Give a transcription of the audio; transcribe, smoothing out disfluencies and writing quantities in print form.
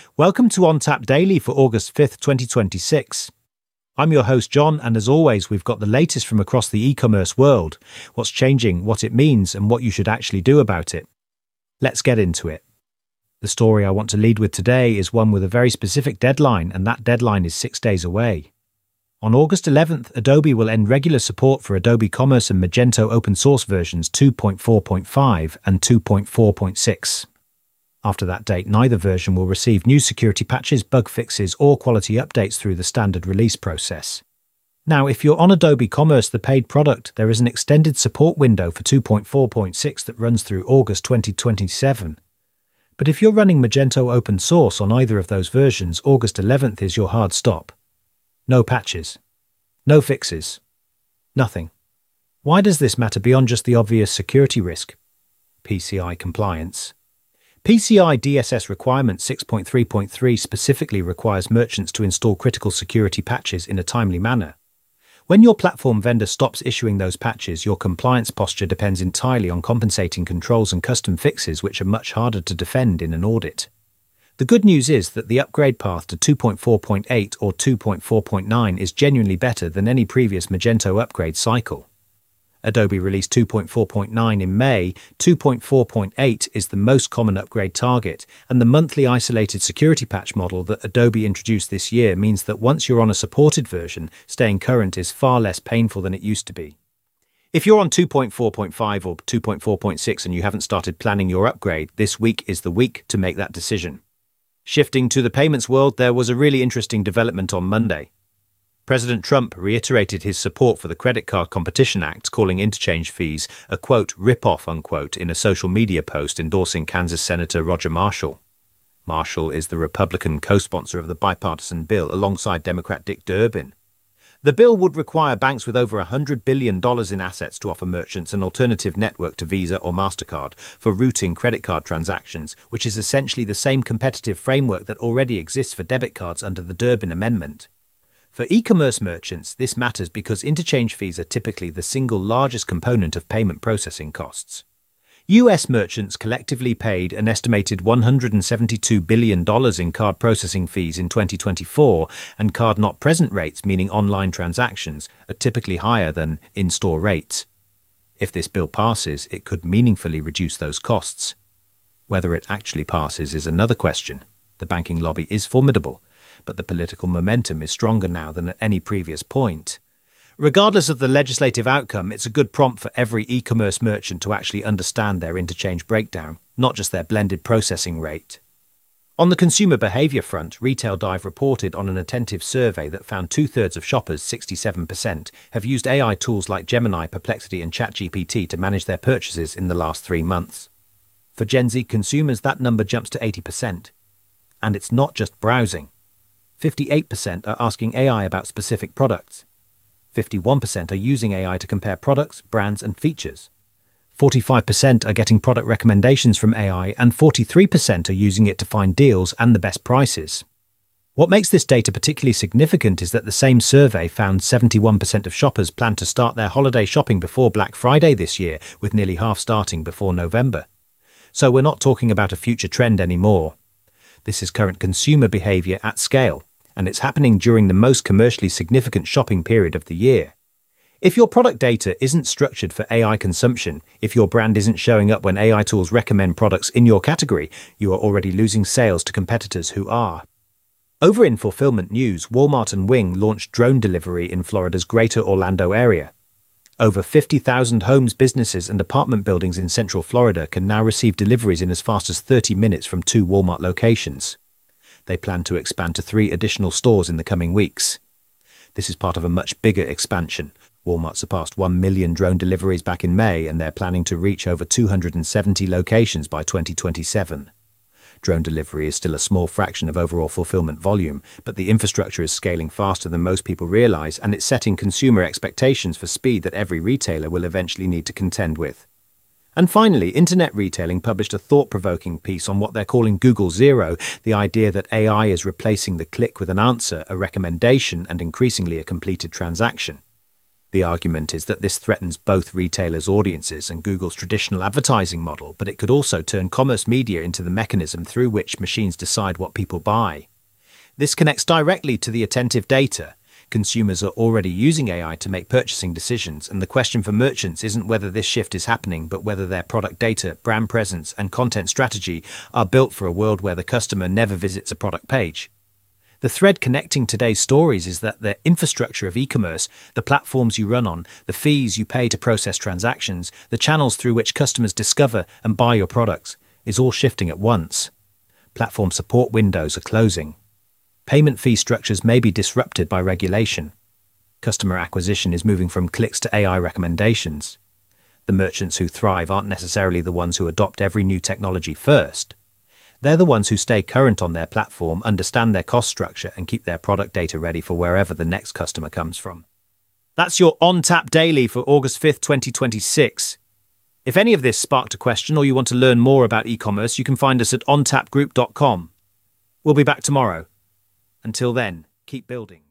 Welcome to OnTap Daily for August 5th, 2026. I'm your host, John, and as always, we've got the latest from across the e-commerce world, what's changing, what it means, and what you should actually do about it. Let's get into it. The story I want to lead with today is one with a very specific deadline, and that deadline is 6 days away. On August 11th, Adobe will end regular support for Adobe Commerce and Magento open source versions 2.4.5 and 2.4.6. After that date, neither version will receive new security patches, bug fixes, or quality updates through the standard release process. Now, if you're on Adobe Commerce, the paid product, there is an extended support window for 2.4.6 that runs through August 2027. But if you're running Magento open source on either of those versions, August 11th is your hard stop. No patches. No fixes. Nothing. Why does this matter beyond just the obvious security risk? PCI compliance. PCI DSS requirement 6.3.3 specifically requires merchants to install critical security patches in a timely manner. When your platform vendor stops issuing those patches, your compliance posture depends entirely on compensating controls and custom fixes, which are much harder to defend in an audit. The good news is that the upgrade path to 2.4.8 or 2.4.9 is genuinely better than any previous Magento upgrade cycle. Adobe released 2.4.9 in May, 2.4.8 is the most common upgrade target, and the monthly isolated security patch model that Adobe introduced this year means that once you're on a supported version, staying current is far less painful than it used to be. If you're on 2.4.5 or 2.4.6 and you haven't started planning your upgrade, this week is the week to make that decision. Shifting to the payments world, there was a really interesting development on Monday. President Trump reiterated his support for the Credit Card Competition Act, calling interchange fees a, quote, rip-off, unquote, in a social media post endorsing Kansas Senator Roger Marshall. Marshall is the Republican co-sponsor of the bipartisan bill alongside Democrat Dick Durbin. The bill would require banks with over $100 billion in assets to offer merchants an alternative network to Visa or MasterCard for routing credit card transactions, which is essentially the same competitive framework that already exists for debit cards under the Durbin Amendment. For e-commerce merchants, this matters because interchange fees are typically the single largest component of payment processing costs. US merchants collectively paid an estimated $172 billion in card processing fees in 2024, and card-not-present rates, meaning online transactions, are typically higher than in-store rates. If this bill passes, it could meaningfully reduce those costs. Whether it actually passes is another question. The banking lobby is formidable, but the political momentum is stronger now than at any previous point. Regardless of the legislative outcome, it's a good prompt for every e-commerce merchant to actually understand their interchange breakdown, not just their blended processing rate. On the consumer behavior front, Retail Dive reported on an attentive survey that found 2/3 of shoppers, 67%, have used AI tools like Gemini, Perplexity, and ChatGPT to manage their purchases in the last 3 months. For Gen Z consumers, that number jumps to 80%. And it's not just browsing. 58% are asking AI about specific products. 51% are using AI to compare products, brands, and features. 45% are getting product recommendations from AI, and 43% are using it to find deals and the best prices. What makes this data particularly significant is that the same survey found 71% of shoppers plan to start their holiday shopping before Black Friday this year, with nearly half starting before November. So we're not talking about a future trend anymore. This is current consumer behavior at scale, and it's happening during the most commercially significant shopping period of the year. If your product data isn't structured for AI consumption, if your brand isn't showing up when AI tools recommend products in your category, you are already losing sales to competitors who are. Over in fulfillment news, Walmart and Wing launched drone delivery in Florida's greater Orlando area. Over 50,000 homes, businesses, and apartment buildings in Central Florida can now receive deliveries in as fast as 30 minutes from 2 Walmart locations. They plan to expand to 3 additional stores in the coming weeks. This is part of a much bigger expansion. Walmart surpassed 1 million drone deliveries back in May, and they're planning to reach over 270 locations by 2027. Drone delivery is still a small fraction of overall fulfillment volume, but the infrastructure is scaling faster than most people realize, and it's setting consumer expectations for speed that every retailer will eventually need to contend with. And finally, Internet Retailing published a thought-provoking piece on what they're calling Google Zero, the idea that AI is replacing the click with an answer, a recommendation, and increasingly a completed transaction. The argument is that this threatens both retailers' audiences and Google's traditional advertising model, but it could also turn commerce media into the mechanism through which machines decide what people buy. This connects directly to the attentive data. Consumers are already using AI to make purchasing decisions, and the question for merchants isn't whether this shift is happening, but whether their product data, brand presence, and content strategy are built for a world where the customer never visits a product page. The thread connecting today's stories is that the infrastructure of e-commerce, the platforms you run on, the fees you pay to process transactions, the channels through which customers discover and buy your products, is all shifting at once. Platform support windows are closing. Payment fee structures may be disrupted by regulation. Customer acquisition is moving from clicks to AI recommendations. The merchants who thrive aren't necessarily the ones who adopt every new technology first. They're the ones who stay current on their platform, understand their cost structure, and keep their product data ready for wherever the next customer comes from. That's your On Tap Daily for August 5th, 2026. If any of this sparked a question or you want to learn more about e-commerce, you can find us at ontapgroup.com. We'll be back tomorrow. Until then, keep building.